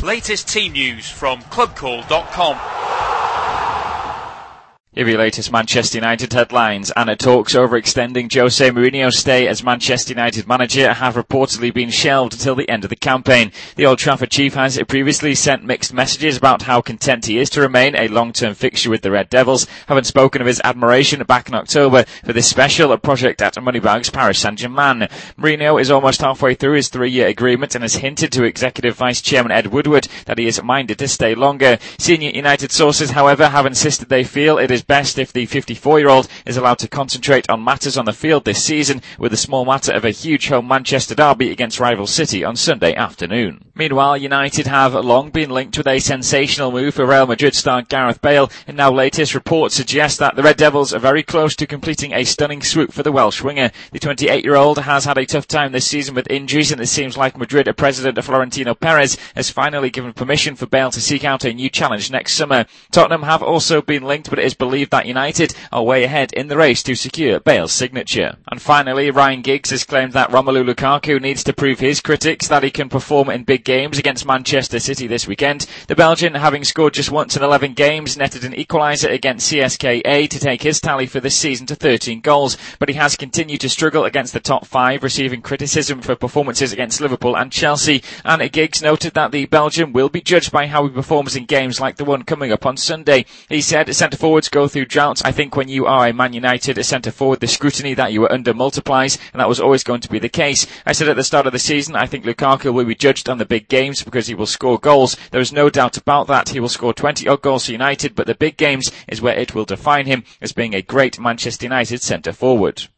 Latest team news from clubcall.com. Here are your latest Manchester United headlines. And talks over extending Jose Mourinho's stay as Manchester United manager have reportedly been shelved until the end of the campaign. The Old Trafford chief has previously sent mixed messages about how content he is to remain a long-term fixture with the Red Devils, having spoken of his admiration back in October for this special project at Moneybags Paris Saint-Germain. Mourinho is almost halfway through his 3-year agreement and has hinted to Executive Vice Chairman Ed Woodward that he is minded to stay longer. Senior United sources, however, have insisted they feel it is best if the 54-year-old is allowed to concentrate on matters on the field this season, with the small matter of a huge home Manchester derby against rival City on Sunday afternoon. Meanwhile, United have long been linked with a sensational move for Real Madrid star Gareth Bale, and now latest reports suggest that the Red Devils are very close to completing a stunning swoop for the Welsh winger. The 28-year-old has had a tough time this season with injuries, and it seems like Madrid president Florentino Perez has finally given permission for Bale to seek out a new challenge next summer. Tottenham have also been linked, but it is believed that United are way ahead in the race to secure Bale's signature. And finally, Ryan Giggs has claimed that Romelu Lukaku needs to prove his critics that he can perform in big games against Manchester City this weekend. The Belgian, having scored just once in 11 games, netted an equaliser against CSKA to take his tally for this season to 13 goals, but he has continued to struggle against the top 5, receiving criticism for performances against Liverpool and Chelsea. And Giggs noted that the Belgian will be judged by how he performs in games like the one coming up on Sunday. He said centre-forwards go through droughts. I think when you are a Man United centre-forward, the scrutiny that you were under multiplies, and that was always going to be the case. I said at the start of the season, I think Lukaku will be judged on the big games because he will score goals. There is no doubt about that. He will score 20-odd goals for United, but the big games is where it will define him as being a great Manchester United centre-forward.